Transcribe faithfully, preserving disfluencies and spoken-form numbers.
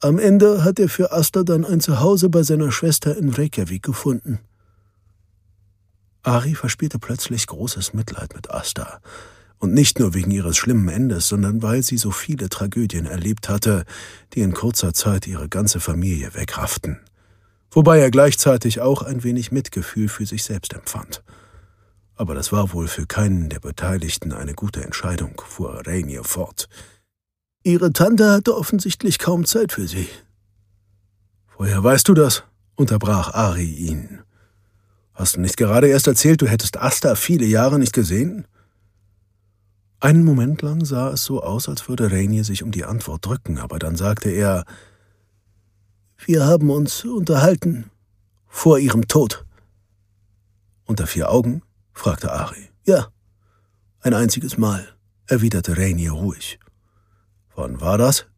Am Ende hat er für Asta dann ein Zuhause bei seiner Schwester in Reykjavik gefunden. Ari verspürte plötzlich großes Mitleid mit Asta. Und nicht nur wegen ihres schlimmen Endes, sondern weil sie so viele Tragödien erlebt hatte, die in kurzer Zeit ihre ganze Familie wegrafften. Wobei er gleichzeitig auch ein wenig Mitgefühl für sich selbst empfand. Aber das war wohl für keinen der Beteiligten eine gute Entscheidung, fuhr Rainier fort. Ihre Tante hatte offensichtlich kaum Zeit für sie. »Woher weißt du das?« unterbrach Ari ihn. »Hast du nicht gerade erst erzählt, du hättest Asta viele Jahre nicht gesehen?« Einen Moment lang sah es so aus, als würde Rainier sich um die Antwort drücken, aber dann sagte er, »Wir haben uns unterhalten, vor ihrem Tod.« »Unter vier Augen?« fragte Ari. »Ja, ein einziges Mal«, erwiderte Rainier ruhig. »Wann war das?«